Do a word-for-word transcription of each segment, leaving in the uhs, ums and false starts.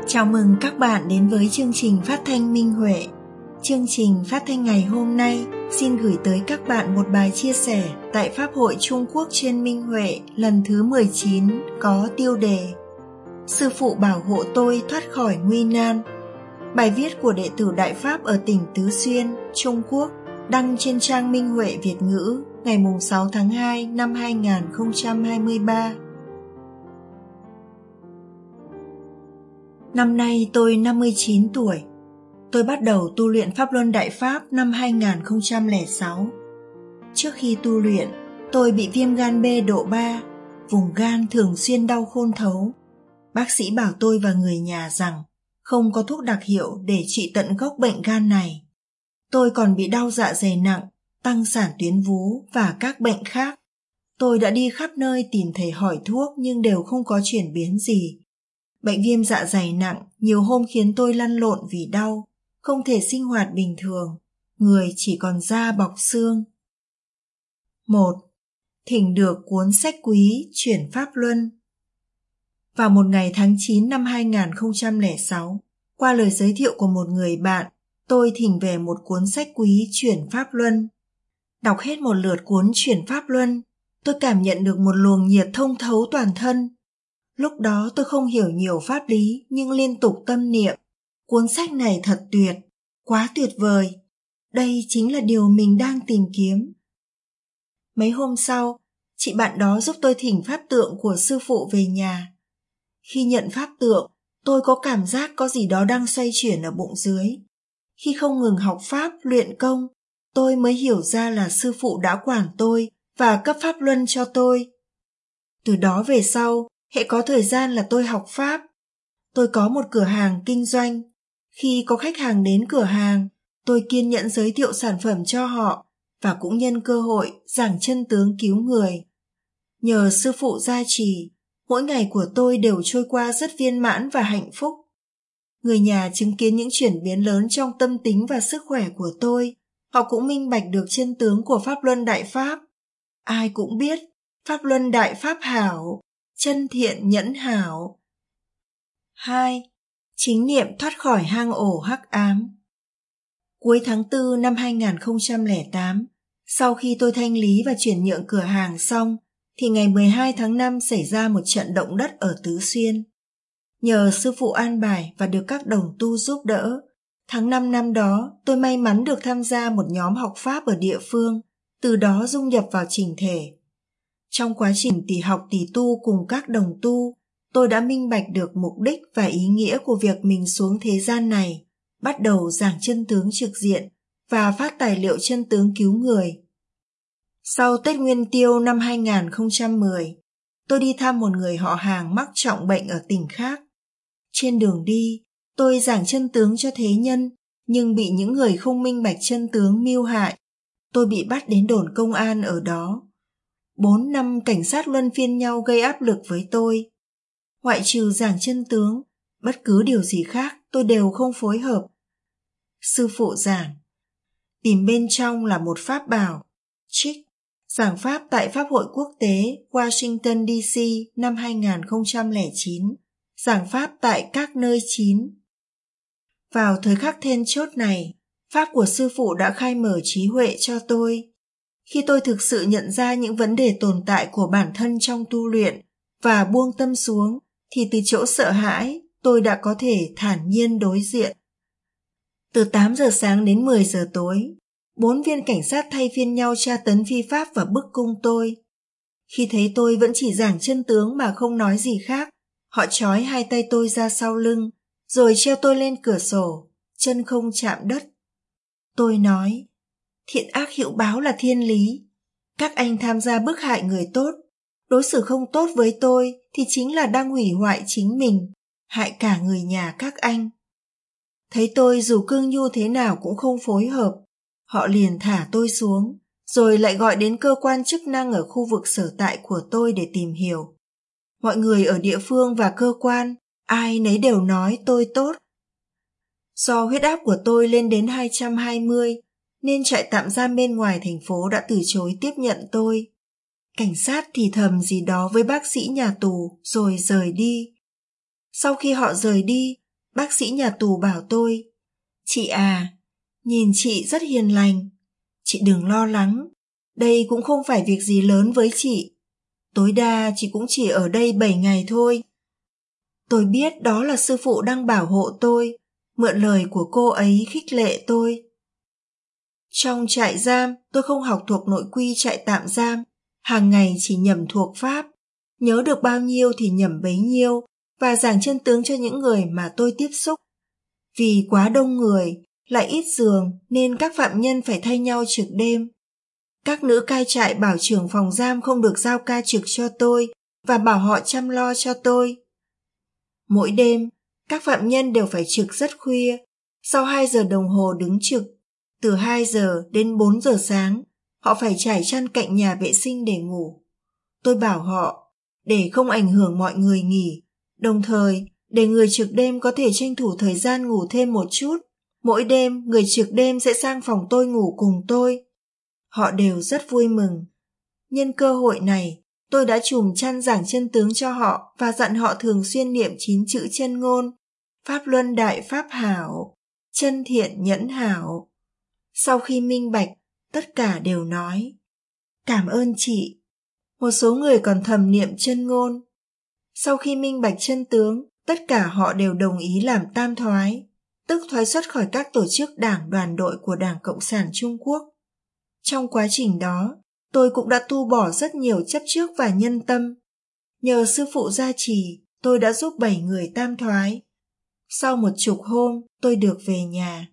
Chào mừng các bạn đến với chương trình phát thanh Minh Huệ. Chương trình phát thanh ngày hôm nay xin gửi tới các bạn một bài chia sẻ tại Pháp hội Trung Quốc trên Minh Huệ lần thứ mười chín có tiêu đề Sư phụ bảo hộ tôi thoát khỏi nguy nan. Bài viết của đệ tử Đại Pháp ở tỉnh Tứ Xuyên, Trung Quốc, đăng trên trang Minh Huệ Việt ngữ ngày sáu tháng hai năm hai nghìn không trăm hai mươi ba. Năm nay tôi năm mươi chín tuổi. Tôi bắt đầu tu luyện Pháp Luân Đại Pháp năm hai nghìn không trăm lẻ sáu. Trước khi tu luyện, tôi bị viêm gan B độ ba, vùng gan thường xuyên đau khôn thấu. Bác sĩ bảo tôi và người nhà rằng không có thuốc đặc hiệu để trị tận gốc bệnh gan này. Tôi còn bị đau dạ dày nặng, tăng sản tuyến vú và các bệnh khác. Tôi đã đi khắp nơi tìm thầy hỏi thuốc nhưng đều không có chuyển biến gì. Bệnh viêm dạ dày nặng nhiều hôm khiến tôi lăn lộn vì đau, không thể sinh hoạt bình thường, người chỉ còn da bọc xương. một. Thỉnh được cuốn sách quý Chuyển Pháp Luân. Vào một ngày tháng chín năm hai nghìn không trăm lẻ sáu, qua lời giới thiệu của một người bạn, tôi thỉnh về một cuốn sách quý Chuyển Pháp Luân. Đọc hết một lượt cuốn Chuyển Pháp Luân, tôi cảm nhận được một luồng nhiệt thông thấu toàn thân. Lúc đó tôi không hiểu nhiều pháp lý nhưng liên tục tâm niệm, cuốn sách này thật tuyệt, quá tuyệt vời, đây chính là điều mình đang tìm kiếm. Mấy hôm sau, chị bạn đó giúp tôi thỉnh pháp tượng của sư phụ về nhà. Khi nhận pháp tượng, tôi có cảm giác có gì đó đang xoay chuyển ở bụng dưới. Khi không ngừng học pháp, luyện công, tôi mới hiểu ra là sư phụ đã quản tôi và cấp pháp luân cho tôi. Từ đó về sau, hễ có thời gian là tôi học pháp. Tôi có một cửa hàng kinh doanh. Khi có khách hàng đến cửa hàng, tôi kiên nhẫn giới thiệu sản phẩm cho họ và cũng nhân cơ hội giảng chân tướng cứu người. Nhờ sư phụ gia trì, mỗi ngày của tôi đều trôi qua rất viên mãn và hạnh phúc. Người nhà chứng kiến những chuyển biến lớn trong tâm tính và sức khỏe của tôi. Họ cũng minh bạch được chân tướng của Pháp Luân Đại Pháp. Ai cũng biết Pháp Luân Đại Pháp hảo, chân thiện nhẫn hảo. hai. Chính niệm thoát khỏi hang ổ hắc ám. Cuối tháng tư năm hai nghìn không trăm lẻ tám, sau khi tôi thanh lý và chuyển nhượng cửa hàng xong, thì ngày mười hai tháng năm xảy ra một trận động đất ở Tứ Xuyên. Nhờ sư phụ an bài và được các đồng tu giúp đỡ, tháng năm năm đó tôi may mắn được tham gia một nhóm học pháp ở địa phương, từ đó dung nhập vào chỉnh thể. Trong quá trình tỉ học tỉ tu cùng các đồng tu, tôi đã minh bạch được mục đích và ý nghĩa của việc mình xuống thế gian này, bắt đầu giảng chân tướng trực diện và phát tài liệu chân tướng cứu người. Sau Tết Nguyên Tiêu năm hai nghìn không trăm mười, tôi đi thăm một người họ hàng mắc trọng bệnh ở tỉnh khác. Trên đường đi, tôi giảng chân tướng cho thế nhân, nhưng bị những người không minh bạch chân tướng mưu hại. Tôi bị bắt đến đồn công an ở đó. Bốn năm cảnh sát luân phiên nhau gây áp lực với tôi. Ngoại trừ giảng chân tướng, bất cứ điều gì khác tôi đều không phối hợp. Sư phụ giảng, tìm bên trong là một pháp bảo, trích, giảng pháp tại Pháp hội Quốc tế Washington đê xê năm hai nghìn không trăm lẻ chín, giảng pháp tại các nơi chín. Vào thời khắc then chốt này, pháp của sư phụ đã khai mở trí huệ cho tôi. Khi tôi thực sự nhận ra những vấn đề tồn tại của bản thân trong tu luyện và buông tâm xuống, thì từ chỗ sợ hãi, tôi đã có thể thản nhiên đối diện. Từ tám giờ sáng đến mười giờ tối, bốn viên cảnh sát thay phiên nhau tra tấn phi pháp và bức cung tôi. Khi thấy tôi vẫn chỉ giảng chân tướng mà không nói gì khác, họ trói hai tay tôi ra sau lưng, rồi treo tôi lên cửa sổ, chân không chạm đất. Tôi nói, thiện ác hữu báo là thiên lý. Các anh tham gia bức hại người tốt, đối xử không tốt với tôi thì chính là đang hủy hoại chính mình, hại cả người nhà các anh. Thấy tôi dù cương nhu thế nào cũng không phối hợp, họ liền thả tôi xuống, rồi lại gọi đến cơ quan chức năng ở khu vực sở tại của tôi để tìm hiểu. Mọi người ở địa phương và cơ quan, ai nấy đều nói tôi tốt. Do huyết áp của tôi lên đến hai trăm hai mươi, nên trại tạm giam bên ngoài thành phố đã từ chối tiếp nhận tôi. Cảnh sát thì thầm gì đó với bác sĩ nhà tù rồi rời đi. Sau khi họ rời đi, bác sĩ nhà tù bảo tôi, chị à, nhìn chị rất hiền lành. Chị đừng lo lắng, đây cũng không phải việc gì lớn với chị. Tối đa chị cũng chỉ ở đây bảy ngày thôi. Tôi biết đó là sư phụ đang bảo hộ tôi, mượn lời của cô ấy khích lệ tôi. Trong trại giam, tôi không học thuộc nội quy trại tạm giam, hàng ngày chỉ nhẩm thuộc pháp, nhớ được bao nhiêu thì nhẩm bấy nhiêu và giảng chân tướng cho những người mà tôi tiếp xúc. Vì quá đông người, lại ít giường nên các phạm nhân phải thay nhau trực đêm. Các nữ cai trại bảo trưởng phòng giam không được giao ca trực cho tôi và bảo họ chăm lo cho tôi. Mỗi đêm, các phạm nhân đều phải trực rất khuya, sau hai giờ đồng hồ đứng trực, từ hai giờ đến bốn giờ sáng, họ phải trải chăn cạnh nhà vệ sinh để ngủ. Tôi bảo họ, để không ảnh hưởng mọi người nghỉ, đồng thời để người trực đêm có thể tranh thủ thời gian ngủ thêm một chút. Mỗi đêm, người trực đêm sẽ sang phòng tôi ngủ cùng tôi. Họ đều rất vui mừng. Nhân cơ hội này, tôi đã trùm chăn giảng chân tướng cho họ và dặn họ thường xuyên niệm chín chữ chân ngôn, Pháp Luân Đại Pháp Hảo, chân thiện nhẫn hảo. Sau khi minh bạch, tất cả đều nói, cảm ơn chị. Một số người còn thầm niệm chân ngôn. Sau khi minh bạch chân tướng, tất cả họ đều đồng ý làm tam thoái, tức thoái xuất khỏi các tổ chức đảng đoàn đội của Đảng Cộng sản Trung Quốc. Trong quá trình đó, tôi cũng đã tu bỏ rất nhiều chấp trước và nhân tâm. Nhờ sư phụ gia trì, tôi đã giúp bảy người tam thoái. Sau một chục hôm, tôi được về nhà.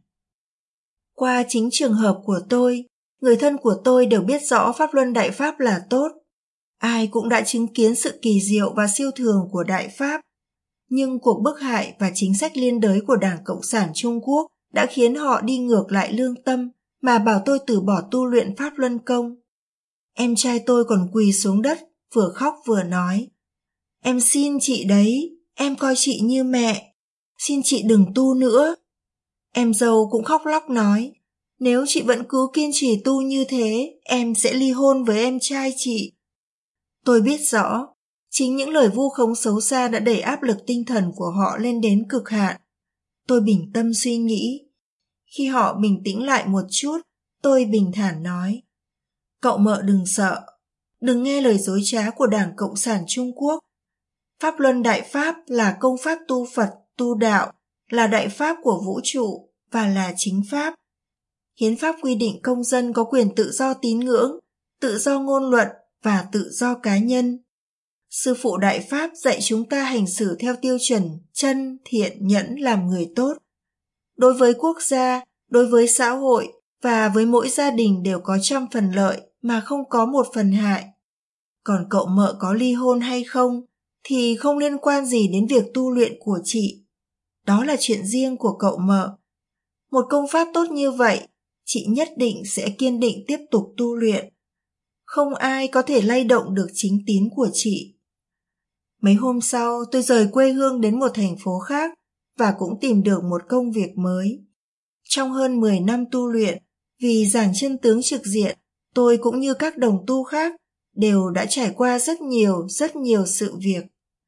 Qua chính trường hợp của tôi, người thân của tôi đều biết rõ Pháp Luân Đại Pháp là tốt. Ai cũng đã chứng kiến sự kỳ diệu và siêu thường của Đại Pháp. Nhưng cuộc bức hại và chính sách liên đới của Đảng Cộng sản Trung Quốc đã khiến họ đi ngược lại lương tâm mà bảo tôi từ bỏ tu luyện Pháp Luân Công. Em trai tôi còn quỳ xuống đất, vừa khóc vừa nói, em xin chị đấy, em coi chị như mẹ, xin chị đừng tu nữa. Em dâu cũng khóc lóc nói, nếu chị vẫn cứ kiên trì tu như thế, em sẽ ly hôn với em trai chị. Tôi biết rõ, chính những lời vu khống xấu xa đã đẩy áp lực tinh thần của họ lên đến cực hạn. Tôi bình tâm suy nghĩ. Khi họ bình tĩnh lại một chút, tôi bình thản nói, cậu mợ đừng sợ, đừng nghe lời dối trá của Đảng Cộng sản Trung Quốc. Pháp Luân Đại Pháp là công pháp tu Phật, tu đạo, là đại pháp của vũ trụ và là chính pháp. Hiến pháp quy định công dân có quyền tự do tín ngưỡng, tự do ngôn luận và tự do cá nhân. Sư phụ Đại Pháp dạy chúng ta hành xử theo tiêu chuẩn chân, thiện, nhẫn làm người tốt. Đối với quốc gia, đối với xã hội và với mỗi gia đình đều có trăm phần lợi mà không có một phần hại. Còn cậu mợ có ly hôn hay không thì không liên quan gì đến việc tu luyện của chị. Đó là chuyện riêng của cậu mợ. Một công pháp tốt như vậy, chị nhất định sẽ kiên định tiếp tục tu luyện. Không ai có thể lay động được chính tín của chị. Mấy hôm sau, tôi rời quê hương đến một thành phố khác và cũng tìm được một công việc mới. Trong hơn mười năm tu luyện, vì giảng chân tướng trực diện, tôi cũng như các đồng tu khác đều đã trải qua rất nhiều, rất nhiều sự việc.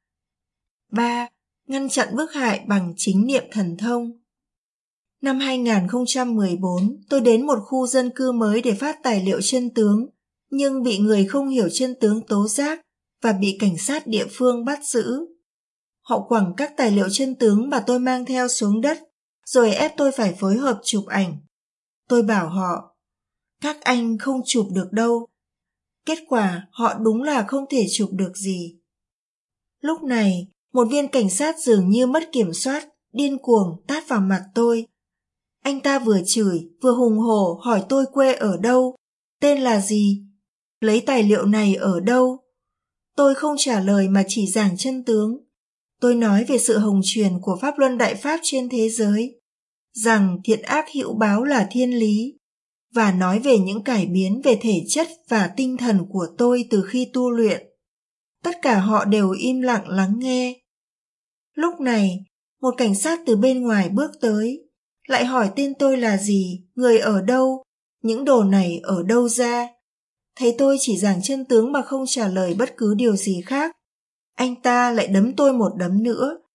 ba. Ngăn chặn bức hại bằng chính niệm thần thông. Năm hai không một bốn, tôi đến một khu dân cư mới để phát tài liệu chân tướng, nhưng bị người không hiểu chân tướng tố giác và bị cảnh sát địa phương bắt giữ. Họ quẳng các tài liệu chân tướng mà tôi mang theo xuống đất, rồi ép tôi phải phối hợp chụp ảnh. Tôi bảo họ, các anh không chụp được đâu. Kết quả họ đúng là không thể chụp được gì. Lúc này, một viên cảnh sát dường như mất kiểm soát, điên cuồng tát vào mặt tôi. Anh ta vừa chửi, vừa hùng hổ hỏi tôi quê ở đâu, tên là gì, lấy tài liệu này ở đâu. Tôi không trả lời mà chỉ giảng chân tướng. Tôi nói về sự hồng truyền của Pháp Luân Đại Pháp trên thế giới, rằng thiện ác hữu báo là thiên lý, và nói về những cải biến về thể chất và tinh thần của tôi từ khi tu luyện. Tất cả họ đều im lặng lắng nghe. Lúc này, một cảnh sát từ bên ngoài bước tới, lại hỏi tên tôi là gì, người ở đâu, những đồ này ở đâu ra. Thấy tôi chỉ giảng chân tướng mà không trả lời bất cứ điều gì khác, anh ta lại đấm tôi một đấm nữa,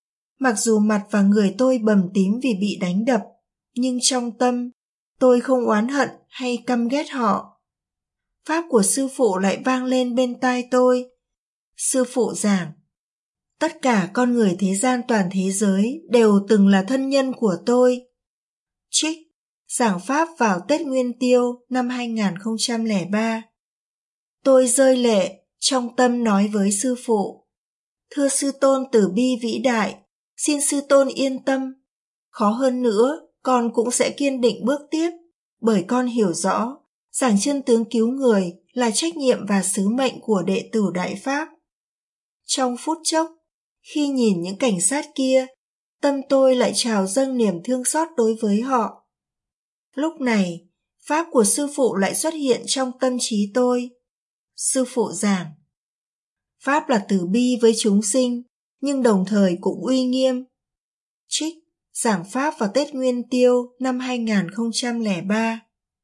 Mặc dù mặt và người tôi bầm tím vì bị đánh đập, nhưng trong tâm, tôi không oán hận hay căm ghét họ. Pháp của sư phụ lại vang lên bên tai tôi. Sư phụ giảng, tất cả con người thế gian toàn thế giới đều từng là thân nhân của tôi. Trích, giảng Pháp vào Tết Nguyên Tiêu năm hai không không ba. Tôi rơi lệ, trong tâm nói với sư phụ. Thưa sư tôn từ bi vĩ đại, xin sư tôn yên tâm. Khó hơn nữa, con cũng sẽ kiên định bước tiếp, bởi con hiểu rõ, giảng chân tướng cứu người là trách nhiệm và sứ mệnh của đệ tử Đại Pháp. Trong phút chốc, khi nhìn những cảnh sát kia, tâm tôi lại trào dâng niềm thương xót đối với họ. Lúc này, Pháp của sư phụ lại xuất hiện trong tâm trí tôi. Sư phụ giảng, Pháp là từ bi với chúng sinh, nhưng đồng thời cũng uy nghiêm. Trích, giảng Pháp vào Tết Nguyên Tiêu năm hai không không ba.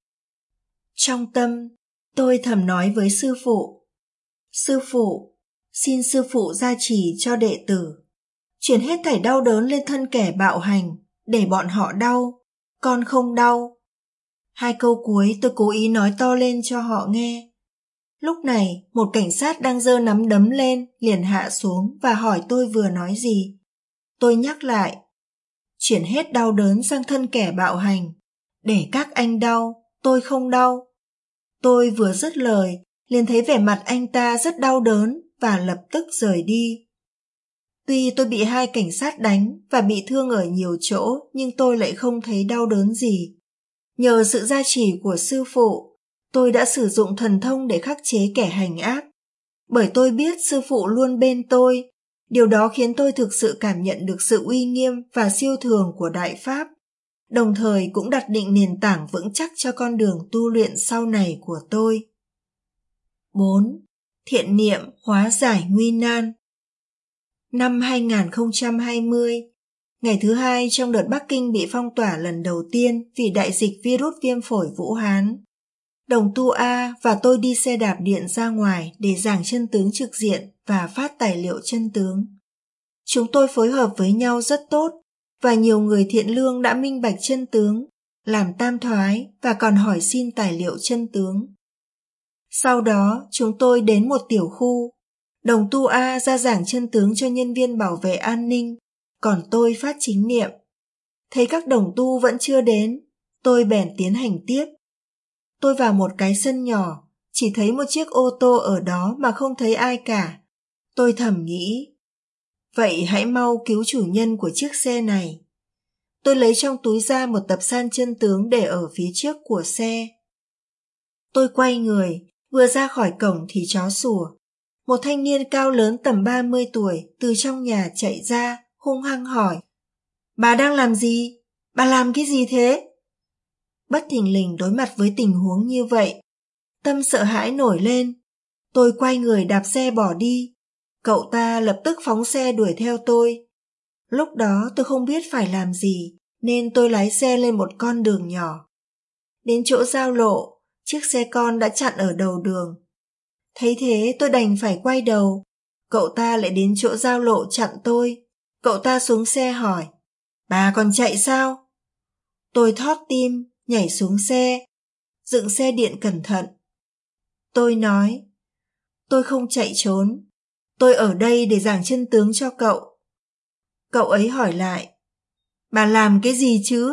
Trong tâm, tôi thầm nói với sư phụ. Sư phụ, xin sư phụ gia trì cho đệ tử. Chuyển hết thảy đau đớn lên thân kẻ bạo hành, để bọn họ đau, con không đau. Hai câu cuối tôi cố ý nói to lên cho họ nghe. Lúc này, một cảnh sát đang giơ nắm đấm lên, liền hạ xuống và hỏi tôi vừa nói gì. Tôi nhắc lại, chuyển hết đau đớn sang thân kẻ bạo hành, để các anh đau, tôi không đau. Tôi vừa dứt lời, liền thấy vẻ mặt anh ta rất đau đớn và lập tức rời đi. Tuy tôi bị hai cảnh sát đánh và bị thương ở nhiều chỗ, nhưng tôi lại không thấy đau đớn gì. Nhờ sự gia trì của sư phụ, tôi đã sử dụng thần thông để khắc chế kẻ hành ác. Bởi tôi biết sư phụ luôn bên tôi, điều đó khiến tôi thực sự cảm nhận được sự uy nghiêm và siêu thường của Đại Pháp, đồng thời cũng đặt định nền tảng vững chắc cho con đường tu luyện sau này của tôi. bốn. Thiện niệm hóa giải nguy nan. Năm hai không hai không, ngày thứ hai trong đợt Bắc Kinh bị phong tỏa lần đầu tiên vì đại dịch virus viêm phổi Vũ Hán, Đồng Tu A và tôi đi xe đạp điện ra ngoài để giảng chân tướng trực diện và phát tài liệu chân tướng. Chúng tôi phối hợp với nhau rất tốt và nhiều người thiện lương đã minh bạch chân tướng, làm tam thoái và còn hỏi xin tài liệu chân tướng. Sau đó chúng tôi đến một tiểu khu. Đồng Tu A ra giảng chân tướng cho nhân viên bảo vệ an ninh, còn tôi phát chính niệm. Thấy các đồng tu vẫn chưa đến, tôi bèn tiến hành tiếp. Tôi vào một cái sân nhỏ, chỉ thấy một chiếc ô tô ở đó mà không thấy ai cả. Tôi thầm nghĩ, vậy hãy mau cứu chủ nhân của chiếc xe này. Tôi lấy trong túi ra một tập san chân tướng để ở phía trước của xe. Tôi quay người, vừa ra khỏi cổng thì chó sủa. Một thanh niên cao lớn tầm ba mươi tuổi từ trong nhà chạy ra, hung hăng hỏi, bà đang làm gì? Bà làm cái gì thế? Bất thình lình đối mặt với tình huống như vậy, tâm sợ hãi nổi lên. Tôi quay người đạp xe bỏ đi. Cậu ta lập tức phóng xe đuổi theo tôi. Lúc đó tôi không biết phải làm gì, nên tôi lái xe lên một con đường nhỏ. Đến chỗ giao lộ, chiếc xe con đã chặn ở đầu đường. Thấy thế tôi đành phải quay đầu. Cậu ta lại đến chỗ giao lộ chặn tôi. Cậu ta xuống xe hỏi, bà còn chạy sao? Tôi thót tim, nhảy xuống xe, dựng xe điện cẩn thận. Tôi nói, tôi không chạy trốn, tôi ở đây để giảng chân tướng cho cậu. Cậu ấy hỏi lại, bà làm cái gì chứ?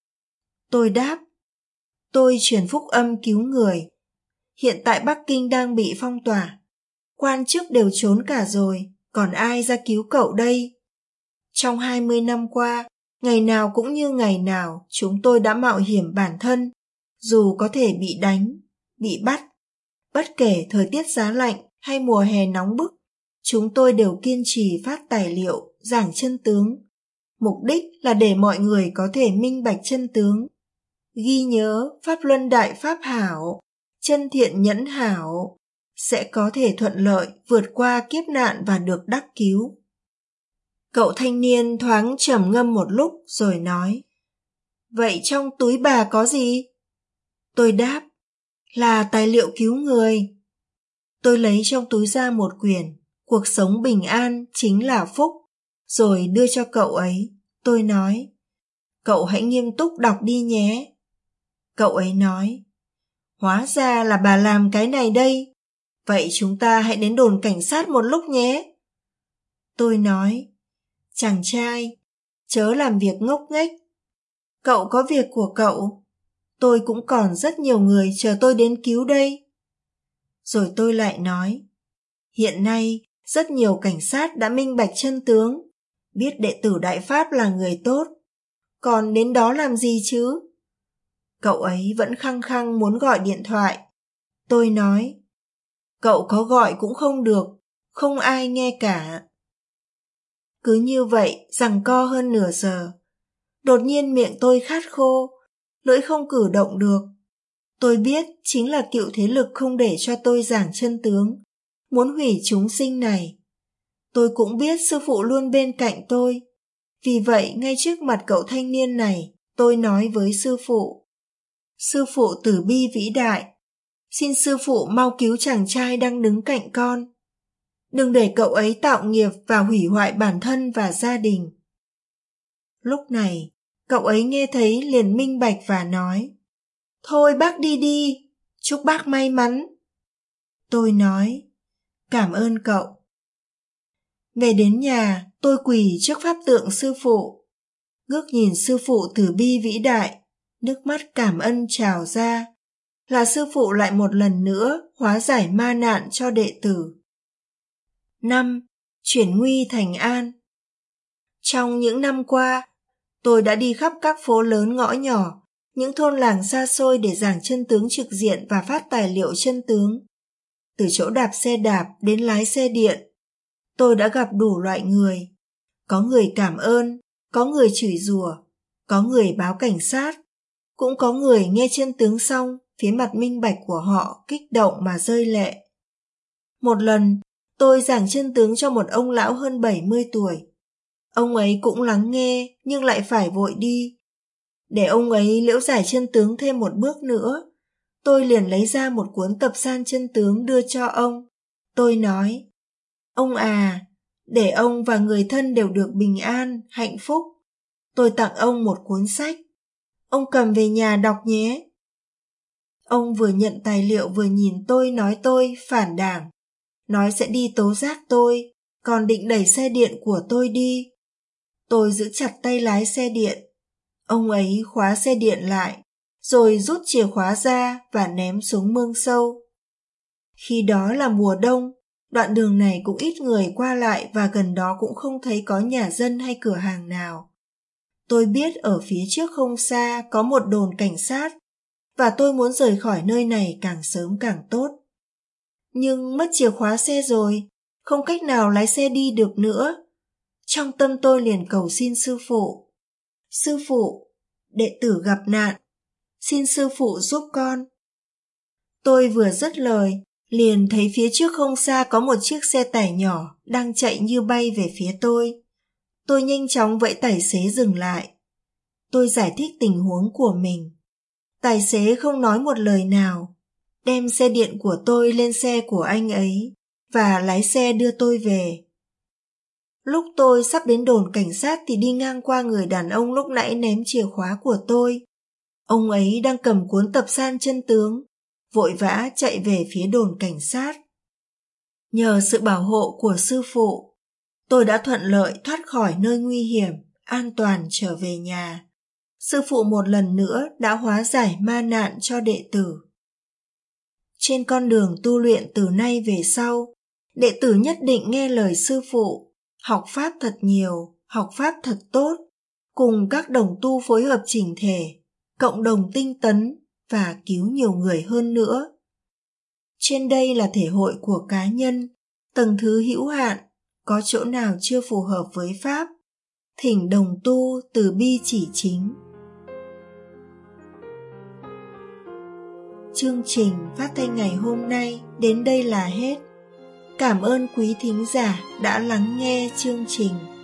Tôi đáp, tôi truyền phúc âm cứu người. Hiện tại Bắc Kinh đang bị phong tỏa, quan chức đều trốn cả rồi, còn ai ra cứu cậu đây? Trong hai mươi năm qua, ngày nào cũng như ngày nào chúng tôi đã mạo hiểm bản thân, dù có thể bị đánh, bị bắt. Bất kể thời tiết giá lạnh hay mùa hè nóng bức, chúng tôi đều kiên trì phát tài liệu, giảng chân tướng. Mục đích là để mọi người có thể minh bạch chân tướng. Ghi nhớ Pháp Luân Đại Pháp hảo, chân thiện nhẫn hảo, sẽ có thể thuận lợi vượt qua kiếp nạn và được đắc cứu. Cậu thanh niên thoáng trầm ngâm một lúc rồi nói, vậy trong túi bà có gì? Tôi đáp, là tài liệu cứu người. Tôi lấy trong túi ra một quyển, Cuộc sống bình an chính là phúc, rồi đưa cho cậu ấy. Tôi nói, cậu hãy nghiêm túc đọc đi nhé. Cậu ấy nói, hóa ra là bà làm cái này đây. Vậy chúng ta hãy đến đồn cảnh sát một lúc nhé. Tôi nói, chàng trai, chớ làm việc ngốc nghếch. Cậu có việc của cậu. Tôi cũng còn rất nhiều người chờ tôi đến cứu đây. Rồi tôi lại nói, hiện nay rất nhiều cảnh sát đã minh bạch chân tướng, biết đệ tử Đại Pháp là người tốt. Còn đến đó làm gì chứ? Cậu ấy vẫn khăng khăng muốn gọi điện thoại. Tôi nói, cậu có gọi cũng không được, không ai nghe cả. Cứ như vậy giằng co hơn nửa giờ. Đột nhiên miệng tôi khát khô, lưỡi không cử động được. Tôi biết chính là cựu thế lực không để cho tôi giảng chân tướng, muốn hủy chúng sinh này. Tôi cũng biết sư phụ luôn bên cạnh tôi. Vì vậy ngay trước mặt cậu thanh niên này, tôi nói với sư phụ, sư phụ từ bi vĩ đại, xin sư phụ mau cứu chàng trai đang đứng cạnh con. Đừng để cậu ấy tạo nghiệp và hủy hoại bản thân và gia đình. Lúc này, cậu ấy nghe thấy liền minh bạch và nói, thôi bác đi đi, chúc bác may mắn. Tôi nói, cảm ơn cậu. Về đến nhà, tôi quỳ trước pháp tượng sư phụ, ngước nhìn sư phụ từ bi vĩ đại, nước mắt cảm ơn trào ra, là sư phụ lại một lần nữa hóa giải ma nạn cho đệ tử. năm. Chuyển nguy thành an. Trong những năm qua, tôi đã đi khắp các phố lớn ngõ nhỏ, những thôn làng xa xôi để giảng chân tướng trực diện và phát tài liệu chân tướng. Từ chỗ đạp xe đạp đến lái xe điện, tôi đã gặp đủ loại người. Có người cảm ơn, có người chửi rủa, có người báo cảnh sát, cũng có người nghe chân tướng xong, phía mặt minh bạch của họ kích động mà rơi lệ. Một lần, tôi giảng chân tướng cho một ông lão hơn bảy mươi tuổi. Ông ấy cũng lắng nghe nhưng lại phải vội đi. Để ông ấy liễu giải chân tướng thêm một bước nữa, tôi liền lấy ra một cuốn tập san chân tướng đưa cho ông. Tôi nói, ông à, để ông và người thân đều được bình an, hạnh phúc, tôi tặng ông một cuốn sách. Ông cầm về nhà đọc nhé. Ông vừa nhận tài liệu vừa nhìn tôi nói tôi phản đảng, nói sẽ đi tố giác tôi, còn định đẩy xe điện của tôi đi. Tôi giữ chặt tay lái xe điện. Ông ấy khóa xe điện lại, rồi rút chìa khóa ra và ném xuống mương sâu. Khi đó là mùa đông, đoạn đường này cũng ít người qua lại và gần đó cũng không thấy có nhà dân hay cửa hàng nào. Tôi biết ở phía trước không xa có một đồn cảnh sát, và tôi muốn rời khỏi nơi này càng sớm càng tốt. Nhưng mất chìa khóa xe rồi, không cách nào lái xe đi được nữa. Trong tâm tôi liền cầu xin sư phụ. Sư phụ, đệ tử gặp nạn, xin sư phụ giúp con. Tôi vừa dứt lời, liền thấy phía trước không xa có một chiếc xe tải nhỏ đang chạy như bay về phía tôi. Tôi nhanh chóng vẫy tài xế dừng lại. Tôi giải thích tình huống của mình. Tài xế không nói một lời nào, đem xe điện của tôi lên xe của anh ấy và lái xe đưa tôi về. Lúc tôi sắp đến đồn cảnh sát thì đi ngang qua người đàn ông lúc nãy ném chìa khóa của tôi. Ông ấy đang cầm cuốn tập san chân tướng, vội vã chạy về phía đồn cảnh sát. Nhờ sự bảo hộ của sư phụ, tôi đã thuận lợi thoát khỏi nơi nguy hiểm, an toàn trở về nhà. Sư phụ một lần nữa đã hóa giải ma nạn cho đệ tử. Trên con đường tu luyện từ nay về sau, đệ tử nhất định nghe lời sư phụ, học pháp thật nhiều, học pháp thật tốt, cùng các đồng tu phối hợp chỉnh thể, cộng đồng tinh tấn và cứu nhiều người hơn nữa. Trên đây là thể hội của cá nhân, tầng thứ hữu hạn, có chỗ nào chưa phù hợp với pháp, thỉnh đồng tu từ bi chỉ chính. Chương trình phát thanh ngày hôm nay đến đây là hết. Cảm ơn quý thính giả đã lắng nghe chương trình.